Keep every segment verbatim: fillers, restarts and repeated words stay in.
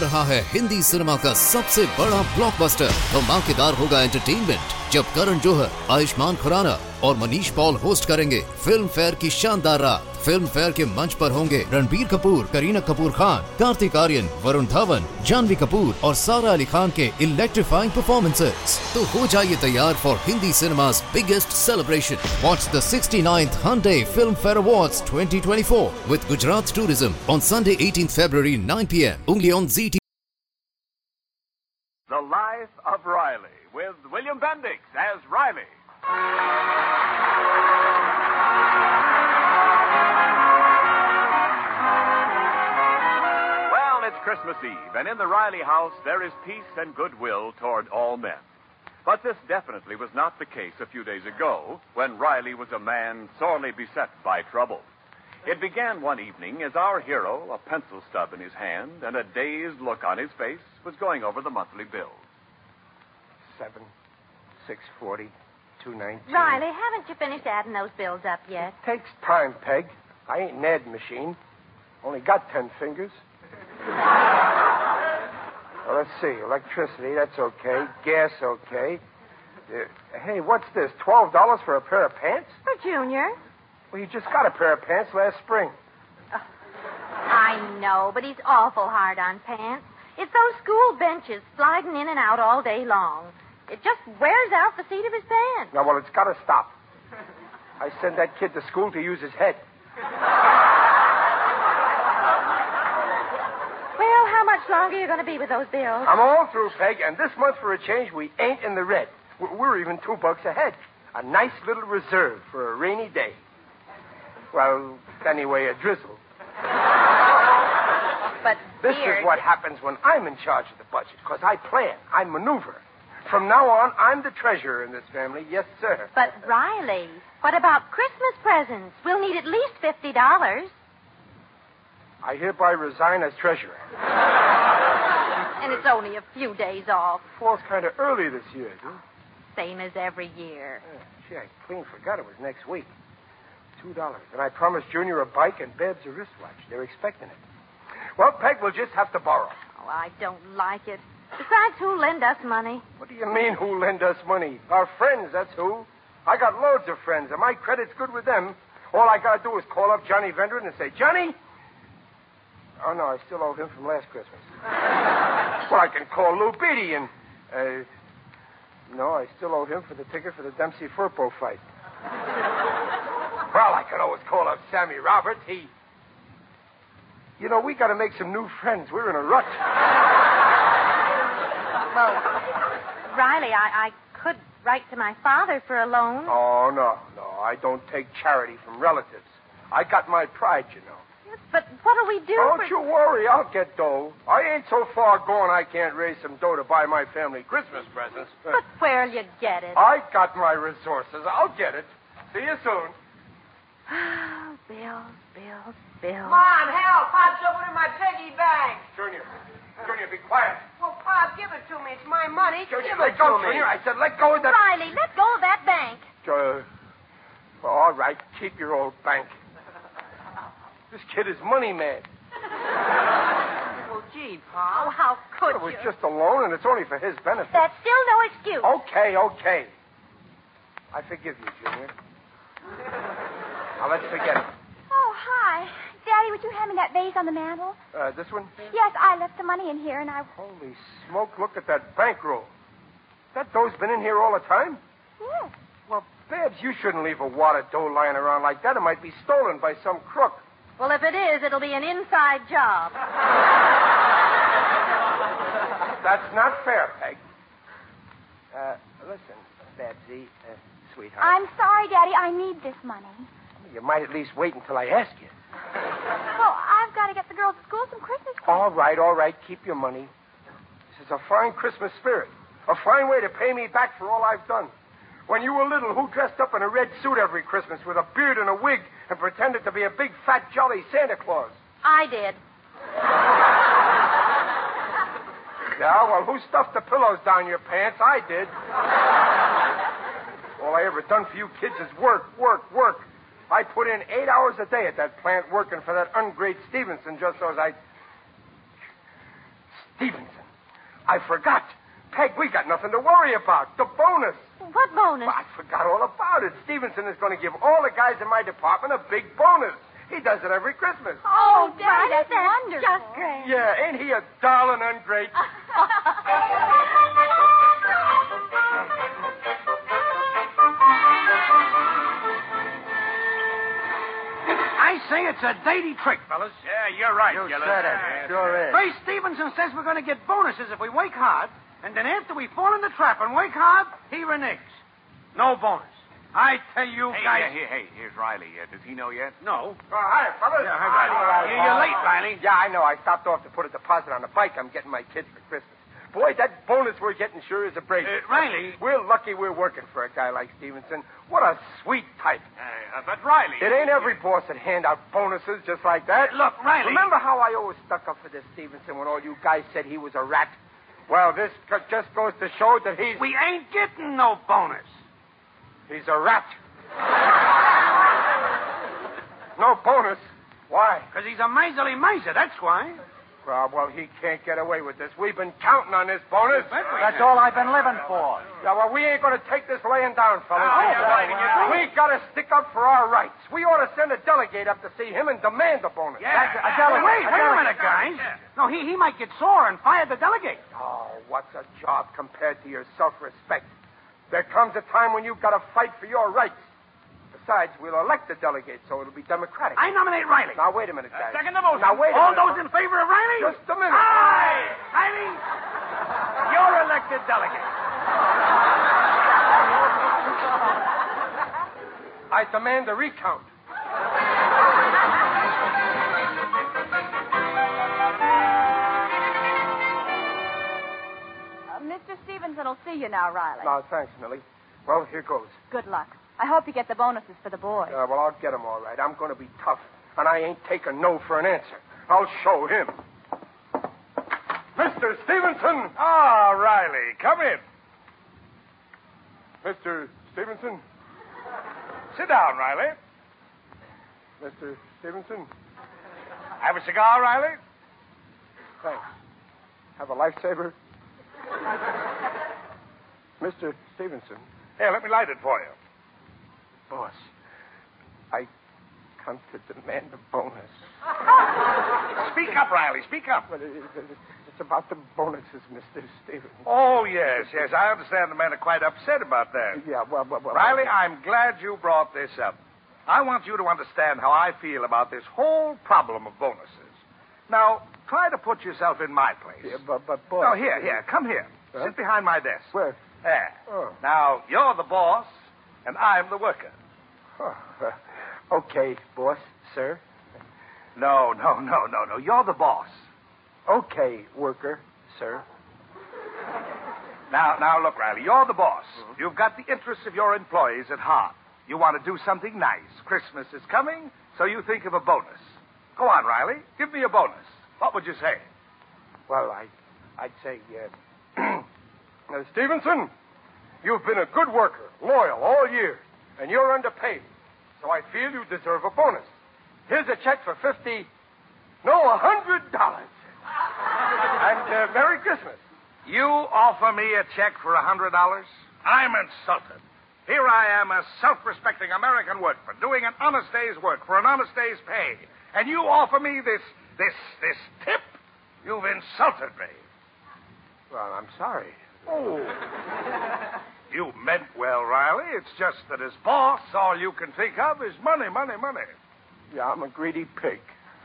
रहा है हिंदी सिनेमा का सबसे बड़ा ब्लॉकबस्टर। धमाकेदार होगा एंटरटेनमेंट जब करण जौहर, आयुष्मान खुराना और मनीष पॉल होस्ट करेंगे फिल्म फेयर की शानदार रात। फिल्म फेयर के मंच पर होंगे रणबीर कपूर, करीना कपूर खान, कार्तिक आर्यन, वरुण धवन, जानवी कपूर और सारा अली खान के इलेक्ट्रीफाइंग परफॉर्मेंसेस। तो हो जाइए तैयार for Hindi cinema's biggest celebration. Watch the sixty-ninth Hyundai Film Fair Awards twenty twenty-four with Gujarat Tourism on Sunday eighteenth February nine p m only on Z T V. The Life of Riley with William Bendix as Riley. Well, it's Christmas Eve, and in the Riley house there is peace and goodwill toward all men. But this definitely was not the case a few days ago when Riley was a man sorely beset by trouble. It began one evening as our hero, a pencil stub in his hand and a dazed look on his face, was going over the monthly bills. Seven, six forty, two nineteen. Riley, haven't you finished adding those bills up yet? It takes time, Peg. I ain't an adding machine. Only got ten fingers. Well, let's see. Electricity, that's okay. Gas, okay. Uh, hey, what's this? Twelve dollars for a pair of pants? For Junior. Well, you just got a pair of pants last spring. Oh, I know, but he's awful hard on pants. It's those school benches sliding in and out all day long. It just wears out the seat of his pants. Now, well, it's got to stop. I send that kid to school to use his head. Well, how much longer are you going to be with those bills? I'm all through, Peg, and this month, for a change, we ain't in the red. We're even two bucks ahead. A nice little reserve for a rainy day. Well, anyway, a drizzle. But, This dear, is what happens when I'm in charge of the budget, because I plan, I maneuver. From now on, I'm the treasurer in this family. Yes, sir. But, Riley, what about Christmas presents? We'll need at least fifty dollars. I hereby resign as treasurer. And it's only a few days off. Falls kind of early this year, dude. Same as every year. Yeah, gee, I clean forgot it was next week. Two dollars. And I promised Junior a bike and Babs a wristwatch. They're expecting it. Well, Peg, we'll just have to borrow. Oh, I don't like it. Besides, who'll lend us money? What do you mean, who lend us money? Our friends, that's who. I got loads of friends, and my credit's good with them. All I got to do is call up Johnny Vendron and say, Johnny? Oh, no, I still owe him from last Christmas. Well, I can call Lou Beatty and... Uh, no, I still owe him for the ticket for the Dempsey-Furpo fight. Well, I could always call up Sammy Roberts. He... You know, we got to make some new friends. We're in a rut. Well, Riley, I, I could write to my father for a loan. Oh, no, no. I don't take charity from relatives. I got my pride, you know. Yes, but what'll we do Don't for... you worry. I'll get dough. I ain't so far gone I can't raise some dough to buy my family Christmas presents. But where'll you get it? I got my resources. I'll get it. See you soon. Oh, bills, bills, bills. Mom, help. Pop's opening my piggy bank. Junior. Junior, be quiet. Well, Pop, give it to me. It's my money. Junior, give let it go, to me. Junior. I said let go of that... Riley, let go of that bank. Uh, all right. Keep your old bank. This kid is money mad. Well, gee, Oh, Pop. how could It was you? just a loan, and it's only for his benefit. That's still no excuse. Okay, okay. I forgive you, Junior. Now, let's forget it. Oh, hi. Daddy, would you hand me that vase on the mantel? Uh, this one? Yes, I left the money in here, and I... Holy smoke, look at that bankroll. That dough's been in here all the time? Yes. Well, Babs, you shouldn't leave a wad of dough lying around like that. It might be stolen by some crook. Well, if it is, it'll be an inside job. That's not fair, Peg. Uh, listen, Babsy, uh, sweetheart. I'm sorry, Daddy. I need this money. You might at least wait until I ask you. Well, I've got to get the girls at school some Christmas presents. All right, all right. Keep your money. This is a fine Christmas spirit. A fine way to pay me back for all I've done. When you were little, who dressed up in a red suit every Christmas with a beard and a wig and pretended to be a big, fat, jolly Santa Claus? I did. Yeah, well, who stuffed the pillows down your pants? I did. All I ever done for you kids is work, work, work. I put in eight hours a day at that plant working for that ungrate Stevenson just so as I... Stevenson, I forgot. Peg, we got nothing to worry about. The bonus. What bonus? Well, I forgot all about it. Stevenson is going to give all the guys in my department a big bonus. He does it every Christmas. Oh, Daddy, Riley, that's that's wonderful. just great. Yeah, ain't he a darling and great? I say it's a dainty trick, fellas. Yeah, you're right, You Gillis. said it. Yes. Sure is. Ray Stevenson says we're going to get bonuses if we work hard, and then after we fall in the trap and work hard, he reneges. No bonus. I tell you Hey, guys... hey, hey, hey, here's Riley. Uh, does he know yet? No. Oh, hi, fellas. Yeah, hi, Riley. Yeah, you're late, Riley. Yeah, I know. I stopped off to put a deposit on the bike I'm getting my kids for Christmas. Boy, that bonus we're getting sure is a break. Uh, Riley... We're lucky we're working for a guy like Stevenson. What a sweet type. Uh, uh, but Riley... It ain't every boss that hand out bonuses just like that. Look, Riley... Remember how I always stuck up for this Stevenson when all you guys said he was a rat? Well, this co- just goes to show that he's... We ain't getting no bonus. He's a rat. No bonus. Why? Because he's a miserly miser, that's why. Well, well, he can't get away with this. We've been counting on this bonus. That's all I've been living for. Yeah, well, we ain't going to take this laying down, fellas. Oh, yeah, right, yeah. We got to stick up for our rights. We ought to send a delegate up to see him and demand the bonus. Yeah. That's a Uh, delegate. wait, wait a minute, guys. No, he, he might get sore and fire the delegate. Oh, what's a job compared to your self-respect? There comes a time when you've got to fight for your rights. Besides, we'll elect the delegate, so it'll be democratic. I nominate Riley. Now, wait a minute, guys. second the motion. Now, wait a All minute. those in favor of Riley? Just a minute. Aye! Riley, you're elected delegate. I demand a recount. Uh, Mister Stevenson will see you now, Riley. No, thanks, Millie. Well, here goes. Good luck. I hope you get the bonuses for the boys. Uh, well, I'll get him all right. I'm going to be tough, and I ain't taking no for an answer. I'll show him. Mister Stevenson! Ah, Riley, come in. Mister Stevenson? Sit down, Riley. Mister Stevenson? Have a cigar, Riley? Thanks. Have a lifesaver? Mister Stevenson? Here, let me light it for you. Boss, I come to demand a bonus. Speak up, Riley, speak up. But it, it, it's about the bonuses, Mister Stevenson. Oh, yes, yes, I understand the men are quite upset about that. Yeah, well, well, well. Riley, I'm glad you brought this up. I want you to understand how I feel about this whole problem of bonuses. Now, try to put yourself in my place. Yeah, but, but, boss. No, here, here, come here. Huh? Sit behind my desk. Where? There. Oh. Now, you're the boss, and I'm the worker. Oh, uh, okay, boss, sir. No, no, no, no, no. You're the boss. Okay, worker, sir. Now, now, look, Riley, you're the boss. You've got the interests of your employees at heart. You want to do something nice. Christmas is coming, so you think of a bonus. Go on, Riley. Give me a bonus. What would you say? Well, I, I'd say, uh, uh, Stevenson, you've been a good worker, loyal all year, and you're underpaid. So I feel you deserve a bonus. Here's a check for fifty, no, a hundred dollars. And uh, Merry Christmas. You offer me a check for a hundred dollars? I'm insulted. Here I am, a self-respecting American workman, doing an honest day's work for an honest day's pay. And you offer me this, this, this tip? You've insulted me. Well, I'm sorry. Oh. You meant well, Riley. It's just that as boss, all you can think of is money, money, money. Yeah, I'm a greedy pig.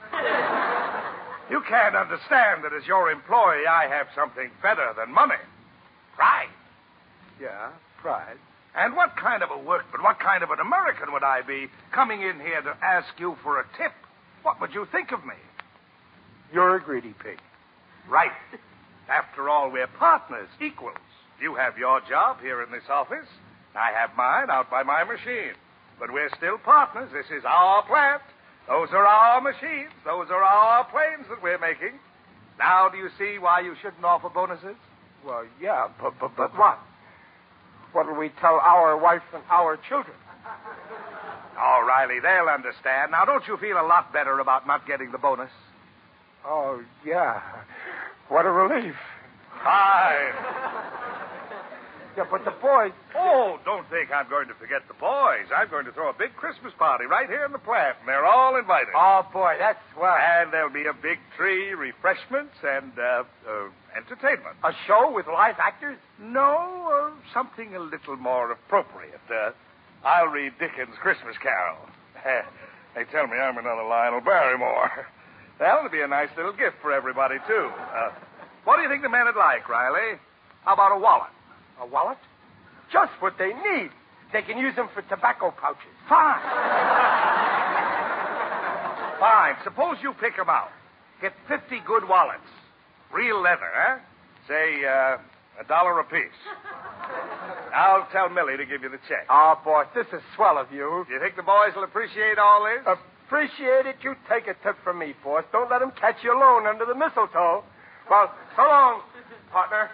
You can't understand that as your employee, I have something better than money. Pride. Yeah, pride. And what kind of a workman, what kind of an American would I be coming in here to ask you for a tip? What would you think of me? You're a greedy pig. Right. After all, we're partners, equals. You have your job here in this office. I have mine out by my machine. But we're still partners. This is our plant. Those are our machines. Those are our planes that we're making. Now, do you see why you shouldn't offer bonuses? Well, yeah, but, but, but what? What will we tell our wife and our children? Oh, Riley, they'll understand. Now, don't you feel a lot better about not getting the bonus? Oh, yeah. What a relief. Fine. Yeah, but the boys... Oh, don't think I'm going to forget the boys. I'm going to throw a big Christmas party right here in the plant, and they're all invited. Oh, boy, that's swell. And there'll be a big tree, refreshments, and uh, uh, entertainment. A show with live actors? No, uh, something a little more appropriate. Uh, I'll read Dickens' Christmas Carol. They tell me I'm another Lionel Barrymore. That'll be a nice little gift for everybody, too. Uh, what do you think the men would like, Riley? How about a wallet? A wallet? Just what they need. They can use them for tobacco pouches. Fine. Fine. Suppose you pick them out. Get fifty good wallets. Real leather, huh? Say, uh, a dollar apiece. I'll tell Millie to give you the check. Oh, boss, this is swell of you. Do you think the boys will appreciate all this? Appreciate it. You take a tip from me, boss. Don't let them catch you alone under the mistletoe. Well, so long, partner.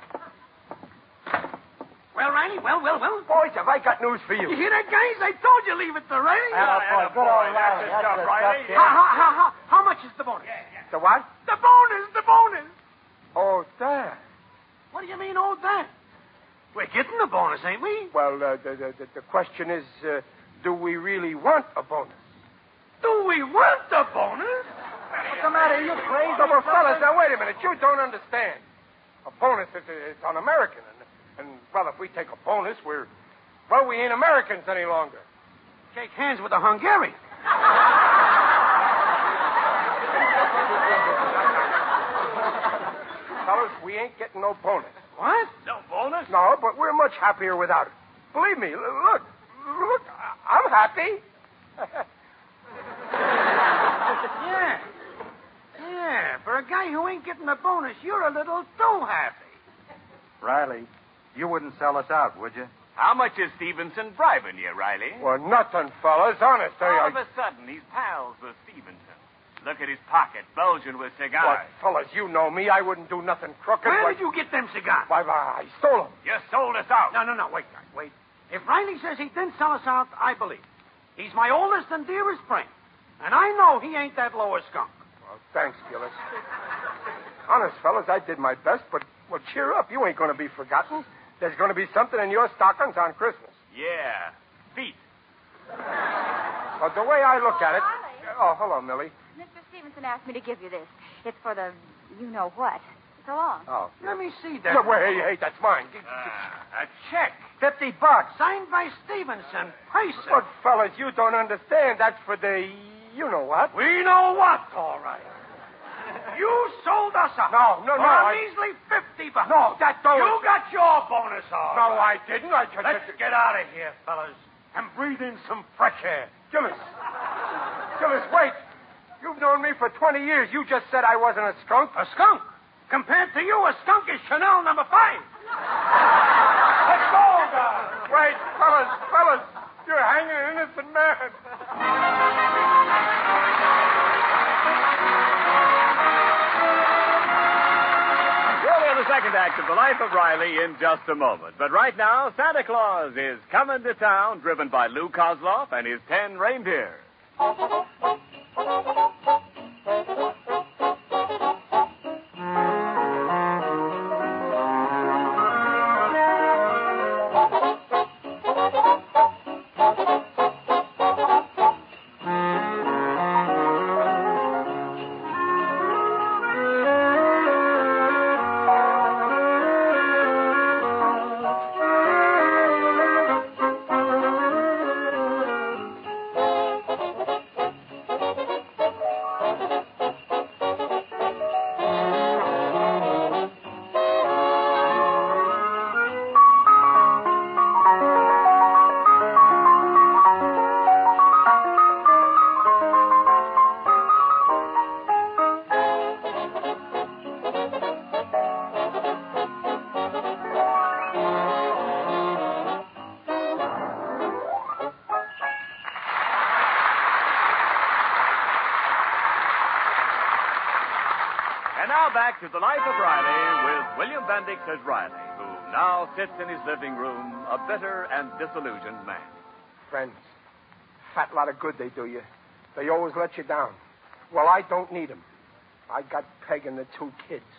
Well, Riley, well, well, well. Boys, have I got news for you? You hear that, guys? I told you leave it to Riley. boy, good old Riley. That's the stuff, kid. How, how, how, how, how much is the bonus? The what? The bonus, the bonus. Oh, that. What do you mean, oh, that? We're getting the bonus, ain't we? Well, uh, the, the, the question is, uh, do we really want a bonus? Do we want the bonus? What's the matter? Are you crazy? No, well, fellas, now, wait a minute. You don't understand. A bonus is it's un-American. And, and, well, if we take a bonus, we're, well, we ain't Americans any longer. Shake hands with a Hungarian. Fellas, we ain't getting no bonus. What? No bonus? No, but we're much happier without it. Believe me, l- look, look, I- I'm happy. Yeah. Yeah, for a guy who ain't getting a bonus, you're a little too happy. Riley, you wouldn't sell us out, would you? How much is Stevenson bribing you, Riley? Well, nothing, fellas, honest. I, All I... of a sudden, he's pals with Stevenson. Look at his pocket, bulging with Well, cigars. fellas, you know me. I wouldn't do nothing crooked. Where Why- did you get them cigars? Why, why, I stole them. You sold us out. No, no, no, wait, guys, wait. If Riley says he didn't sell us out, I believe. He's my oldest and dearest friend. And I know he ain't that lower skunk. Well, thanks, Gillis. Honest, fellas, I did my best, but, well, cheer up. You ain't going to be forgotten. There's going to be something in your stockings on Christmas. Yeah, feet. Well, the way I look at it... Oh, hello, Millie. Mister Stevenson asked me to give you this. It's for the you-know-what. So long. Oh. Let me see that. No, wait, hey, hey, that's mine. Ah, a check. Fifty bucks. Signed by Stevenson. Pacer. But, fellas, you don't understand. That's for the... You know what? We know what, all right. You sold us out. No, no, no, For a I- measly fifty bucks. No, that don't... You got your bonus, all No, right. I didn't. I just... Let's get out of here, fellas, and breathe in some fresh air. Gillis. Gillis, wait. You've known me for twenty years. You just said I wasn't a skunk. A skunk? Compared to you, a skunk is Chanel number five. Let's go, guys. Wait, fellas, fellas. You're hanging an innocent man. We'll hear the second act of The Life of Riley in just a moment. But right now, Santa Claus is coming to town, driven by Lou Kozloff and his ten reindeer. And now back to The Life of Riley with William Bendix as Riley, who now sits in his living room, a bitter and disillusioned man. Friends, fat lot of good they do you. They always let you down. Well, I don't need them. I got Peg and the two kids.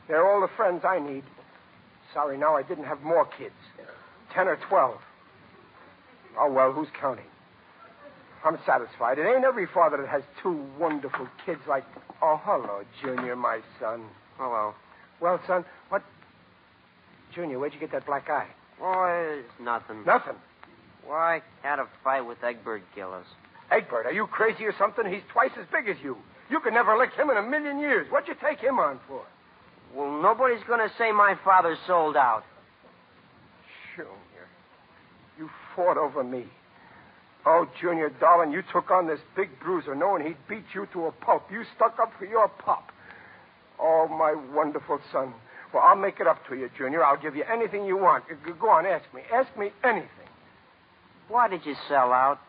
They're all the friends I need. Sorry now I didn't have more kids. Ten or twelve. Oh, well, who's counting? I'm satisfied. It ain't every father that has two wonderful kids like... Oh, hello, Junior, my son. Hello. Well, son, what... Junior, where'd you get that black eye? Oh, it's nothing. Nothing. Why, I had a fight with Egbert Gillis. Egbert, are you crazy or something? He's twice as big as you. You could never lick him in a million years. What'd you take him on for? Well, nobody's going to say my father sold out. Junior, you fought over me. Oh, Junior, darling, you took on this big bruiser knowing he'd beat you to a pulp. You stuck up for your pop. Oh, my wonderful son. Well, I'll make it up to you, Junior. I'll give you anything you want. Go on, ask me. Ask me anything. Why did you sell out?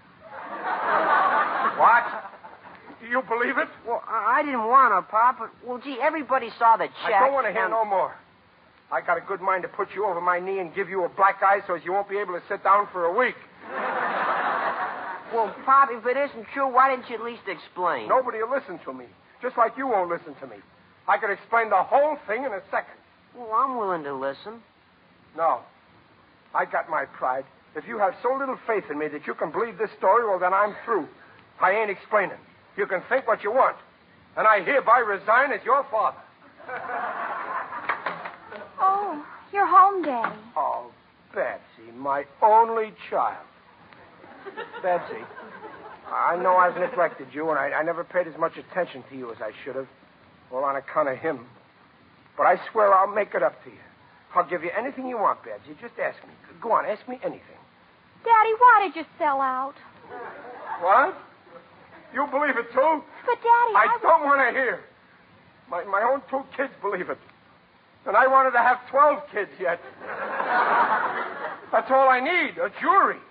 What? You believe it? Well, I I didn't want to, Pop, but, well, gee, everybody saw the check. I don't want to hear and... no more. I got a good mind to put you over my knee and give you a black eye so as you won't be able to sit down for a week. Well, Pop, if it isn't true, why didn't you at least explain? Nobody will listen to me, just like you won't listen to me. I could explain the whole thing in a second. Well, I'm willing to listen. No. I got my pride. If you have so little faith in me that you can believe this story, well, then I'm through. I ain't explaining. You can think what you want. And I hereby resign as your father. Oh, you're home, Daddy. Oh, Betsy, my only child. Betsy, I know I've neglected you, and I, I never paid as much attention to you as I should have. All on account of him. But I swear I'll make it up to you. I'll give you anything you want, Betsy. Just ask me. Go on, ask me anything. Daddy, why did you sell out? What? You believe it, too? But, Daddy, I, I don't want to hear. My, my own two kids believe it. And I wanted to have twelve kids yet. That's all I need, a jury.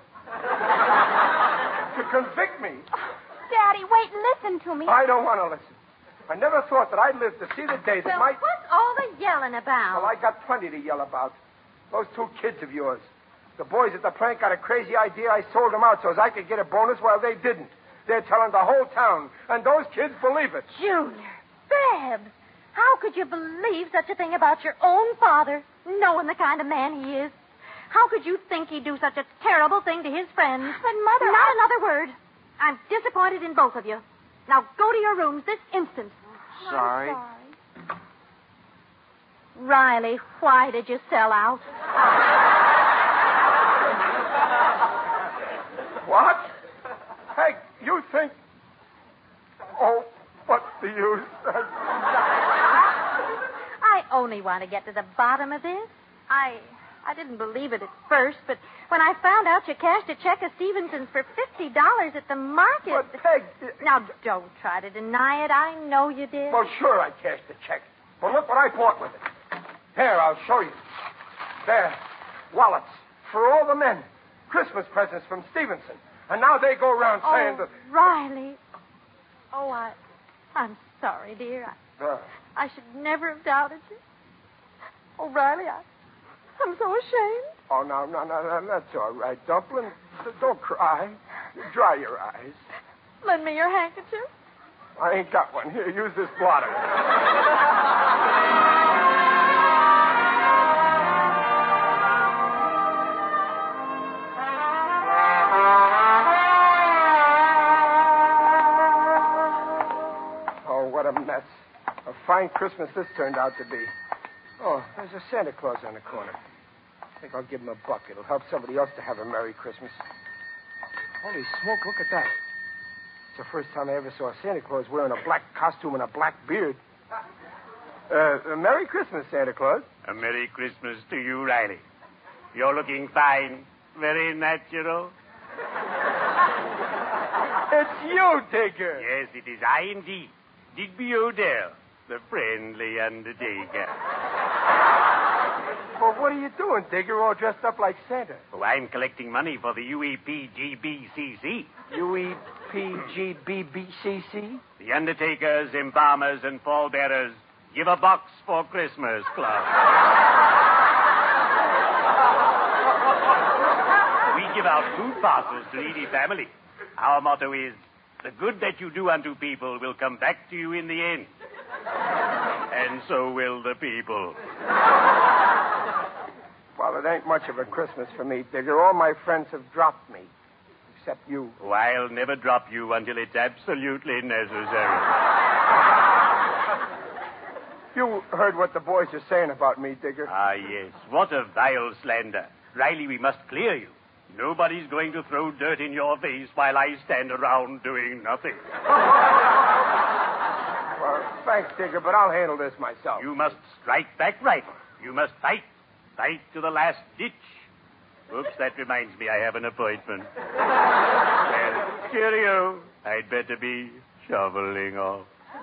To convict me. Oh, Daddy, wait, listen to me. I don't want to listen. I never thought that I'd live to see the day that Well, my... what's all the yelling about? Well, I got plenty to yell about. Those two kids of yours. The boys at the prank got a crazy idea. I sold them out so as I could get a bonus while they didn't. They're telling the whole town, and those kids believe it. Junior, Babs, how could you believe such a thing about your own father, knowing the kind of man he is? How could you think he'd do such a terrible thing to his friends? But, Mother... Not I... another word. I'm disappointed in both of you. Now go to your rooms this instant. Sorry. I'm sorry. Riley, why did you sell out? What? Hey, you think... Oh, what's the use? I only want to get to the bottom of this. I I didn't believe it at first, but when I found out you cashed a check of Stevenson's for fifty dollars at the market... But, Peg... Now, don't try to deny it. I know you did. Well, sure I cashed the check. But look what I bought with it. Here, I'll show you. There. Wallets. For all the men. Christmas presents from Stevenson. And now they go around oh, saying that... Riley. Oh, I... I'm sorry, dear. I, Uh, I should never have doubted you. Oh, Riley, I... I'm so ashamed. oh, no, no, no, no, that's all right, Dumpling. Don't cry. Dry your eyes. Lend me your handkerchief. I ain't got one. Here, use this blotter. Oh, what a mess. A fine Christmas this turned out to be. Oh, there's a Santa Claus on the corner. I think I'll give him a buck. It'll help somebody else to have a Merry Christmas. Holy smoke, look at that. It's the first time I ever saw Santa Claus wearing a black costume and a black beard. Uh, Merry Christmas, Santa Claus. A Merry Christmas to you, Riley. You're looking fine. Very natural. It's you, Digger. Yes, it is I indeed. Digby Odell, the friendly undertaker. Well, what are you doing, Digger, all dressed up like Santa? Oh, I'm collecting money for the U E P G B C C. U E P G B B C C? The undertakers, embalmers, and pallbearers give a box for Christmas Club. We give out food parcels to needy families. Our motto is, the good that you do unto people will come back to you in the end. And so will the people. Well, it ain't much of a Christmas for me, Digger. All my friends have dropped me. Except you. Oh, I'll never drop you until it's absolutely necessary. You heard what the boys are saying about me, Digger. Ah, yes. What a vile slander. Riley, we must clear you. Nobody's going to throw dirt in your face while I stand around doing nothing. Well, thanks, Digger, but I'll handle this myself. You must strike back right. You must fight. Fight to the last ditch. Oops, that reminds me I have an appointment. Well, cheerio. I'd better be shoveling off.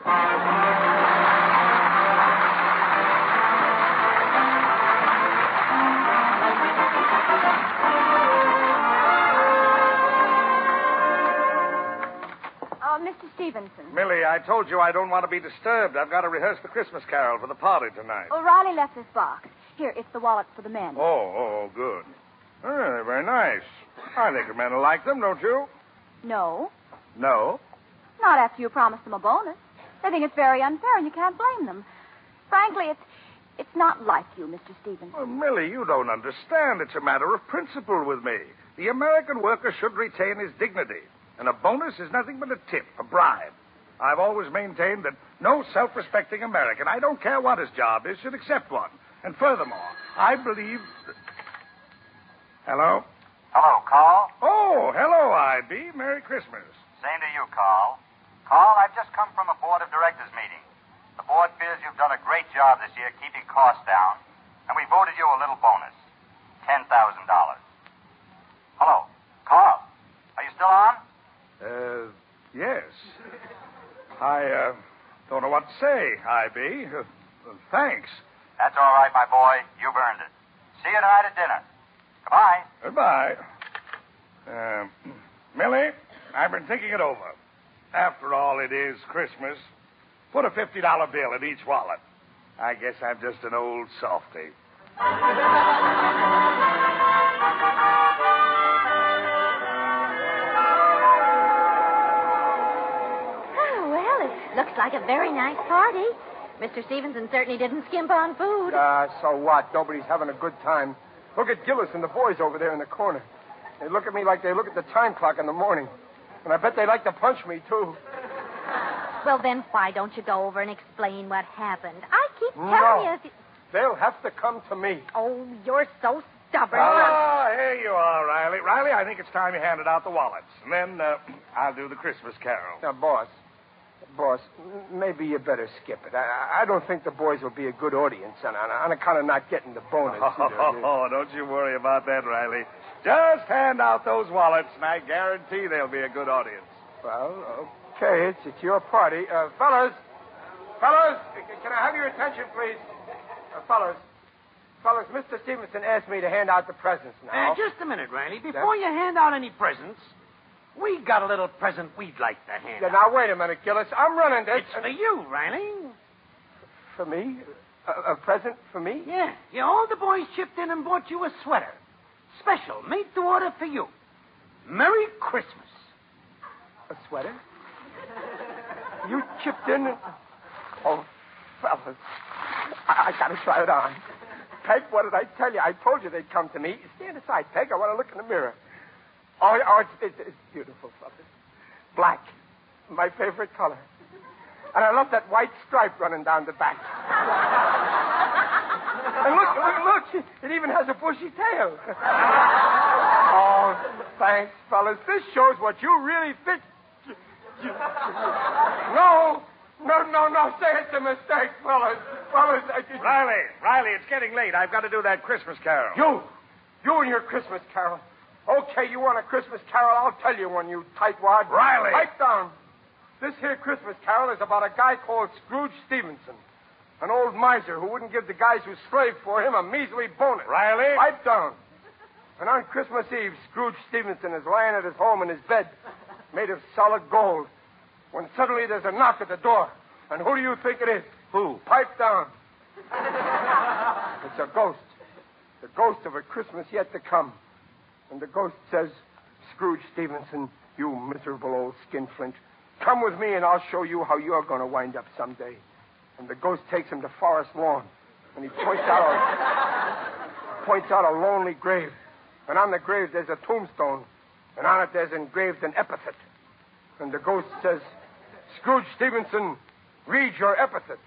Oh, Mister Stevenson. Millie, I told you I don't want to be disturbed. I've got to rehearse the Christmas carol for the party tonight. O'Reilly left this box. Here, it's the wallet for the men. Oh, oh, good. Oh, they're very nice. I think the men will like them, don't you? No, No? not after you promised them a bonus. They think it's very unfair, and you can't blame them. Frankly, it's it's not like you, Mister Stevenson. Well, Millie, you don't understand. It's a matter of principle with me. The American worker should retain his dignity. And a bonus is nothing but a tip, a bribe. I've always maintained that no self-respecting American, I don't care what his job is, should accept one. And furthermore, I believe... That... Hello? Hello, Carl. Oh, hello, I B. Merry Christmas. Same to you, Carl. Carl, I've just come from a board of directors meeting. The board feels you've done a great job this year keeping costs down, and we voted you a little bonus, ten thousand dollars. Hello, Carl. Are you still on? Uh, yes. I, uh, don't know what to say, I B. Uh, uh, thanks. That's all right, my boy. You've earned it. See you tonight at dinner. Goodbye. Goodbye. Uh, Millie, I've been thinking it over. After all, it is Christmas. Put a fifty dollar bill in each wallet. I guess I'm just an old softy. Oh, well, it looks like a very nice party. Mister Stevenson certainly didn't skimp on food. Uh, so what? Nobody's having a good time. Look at Gillis and the boys over there in the corner. They look at me like they look at the time clock in the morning. And I bet they like to punch me, too. Well, then why don't you go over and explain what happened? I keep telling No. you... If you... They'll have to come to me. Oh, you're so stubborn. Ah, here you are, Riley. Riley, I think it's time you handed out the wallets. And then uh, I'll do the Christmas carol. Now, boss, boss, m- maybe you better skip it. I, I don't think the boys will be a good audience on, on, on account of not getting the bonus. Oh, don't you worry about that, Riley. Just hand out those wallets, and I guarantee they'll be a good audience. Well, okay, it's, it's your party. Uh, fellas, fellas, can I have your attention, please? Uh, fellas, fellas, Mister Stevenson asked me to hand out the presents now. Uh, just a minute, Riley. Before you hand out any presents, we got a little present we'd like to hand Yeah, out. now, wait a minute, Gillis. I'm running this. It's for you, Riley. For me? A, a present for me? Yeah. Yeah, all the boys chipped in and bought you a sweater. Special, made to order for you. Merry Christmas. A sweater? You chipped in and... Oh, fellas. I, I gotta try it on. Peg, what did I tell you? I told you they'd come to me. Stand aside, Peg. I want to look in the mirror. Oh, oh it's, it's, it's beautiful, fellas. Black. My favorite color. And I love that white stripe running down the back. And look, look, look. It even has a bushy tail. Oh, thanks, fellas. This shows what you really think. No, no, no, no. Say it's a mistake, fellas. Fellas, I just... Riley, Riley, it's getting late. I've got to do that Christmas carol. You, you and your Christmas carol. Okay, you want a Christmas carol? I'll tell you one, you tightwad. Riley. Pipe down. This here Christmas carol is about a guy called Scrooge Stevenson. An old miser who wouldn't give the guys who slaved for him a measly bonus. Riley? Pipe down. And on Christmas Eve, Scrooge Stevenson is lying at his home in his bed, made of solid gold, when suddenly there's a knock at the door. And who do you think it is? Who? Pipe down. It's a ghost. The ghost of a Christmas yet to come. And the ghost says, Scrooge Stevenson, you miserable old skinflint, come with me and I'll show you how you're going to wind up someday. And the ghost takes him to Forest Lawn. And he points out a, points out a lonely grave. And on the grave there's a tombstone. And on it there's engraved an epithet. And the ghost says, Scrooge Stevenson, read your epithet.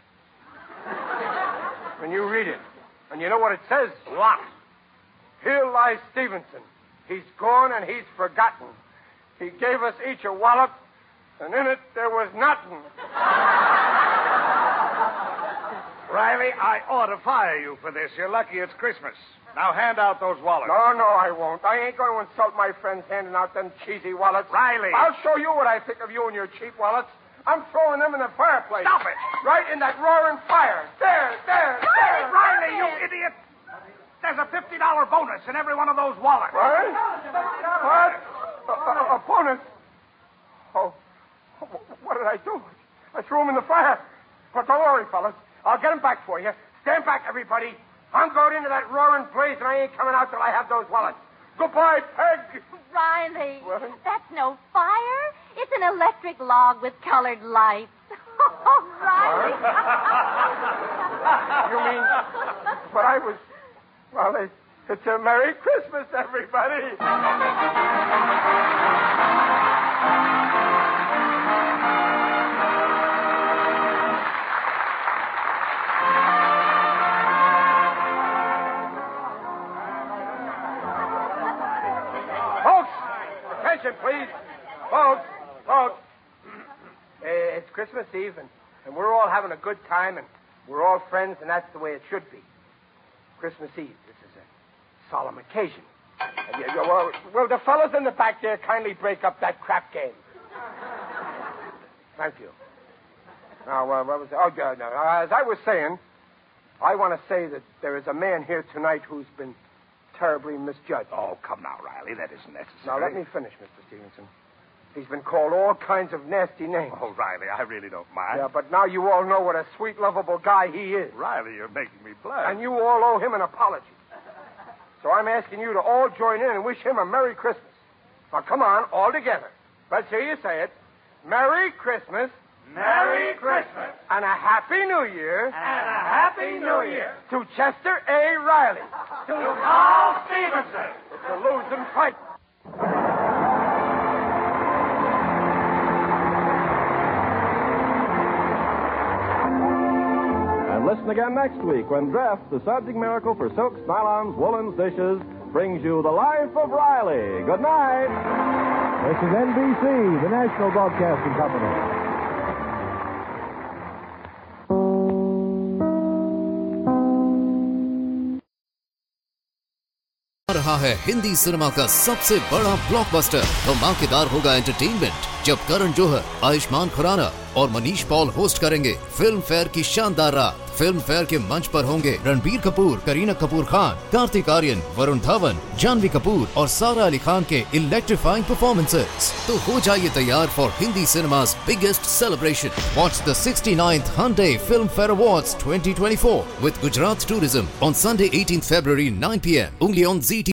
And you read it. And you know what it says? What? Here lies Stevenson. He's gone and he's forgotten. He gave us each a wallet, and in it there was nothing. Riley, I ought to fire you for this. You're lucky it's Christmas. Now hand out those wallets. No, no, I won't. I ain't going to insult my friends handing out them cheesy wallets. Riley. I'll show you what I think of you and your cheap wallets. I'm throwing them in the fireplace. Stop it. Right in that roaring fire. There, there, there. Riley, you idiot. There's a fifty dollar bonus in every one of those wallets. What? What? A, a, a bonus? Oh, what did I do? I threw him in the fire. But don't worry, fellas. I'll get him back for you. Stand back, everybody. I'm going into that roaring blaze, and I ain't coming out till I have those wallets. Goodbye, Peg. Riley, What? that's no fire. It's an electric log with colored lights. Oh, Riley. You mean... But I was... Well, it, it's a Merry Christmas, everybody. Folks, attention, please. Folks, folks. Eh, It's Christmas Eve, and, and we're all having a good time, and we're all friends, and that's the way it should be. Christmas Eve. This is a solemn occasion. And you, you, well, will the fellas in the back there kindly break up that crap game? Thank you. Now, uh, what was oh, yeah, no, as I was saying, I want to say that there is a man here tonight who's been terribly misjudged. Oh, come now, Riley. That isn't necessary. Now, let me finish, Mister Stevenson. He's been called all kinds of nasty names. Oh, Riley, I really don't mind. Yeah, but now you all know what a sweet, lovable guy he is. Riley, you're making me blush. And you all owe him an apology. So I'm asking you to all join in and wish him a Merry Christmas. Now, come on, all together. Let's hear you say it. Merry Christmas. Merry Christmas. And a Happy New Year. And a Happy New Year. To Chester A. Riley. To Carl Stevenson. It's a losing fight. And listen again next week when Dreft, the subject miracle for silks, nylons, woolens, dishes, brings you The Life of Riley. Good night. This is N B C, the National Broadcasting Company. रहा है Hindi cinema का सबसे बड़ा blockbuster. धमाकेदार होगा entertainment जब करण जौहर, आयुष्मान खुराना और Manish Paul host करेंगे फिल्म फेयर की शानदार रात। फिल्म फेयर के मंच पर होंगे रणबीर कपूर, करीना कपूर खान, कार्तिक आर्यन, वरुण धवन, जानवी कपूर और सारा अली खान के इलेक्ट्रीफाइंग परफॉर्मेंसेस। तो हो जाइए तैयार for Hindi cinema's biggest celebration. Watch the sixty-ninth Hyundai Film Fair Awards twenty twenty-four with Gujarat Tourism on Sunday eighteenth February nine p m only on Z T V.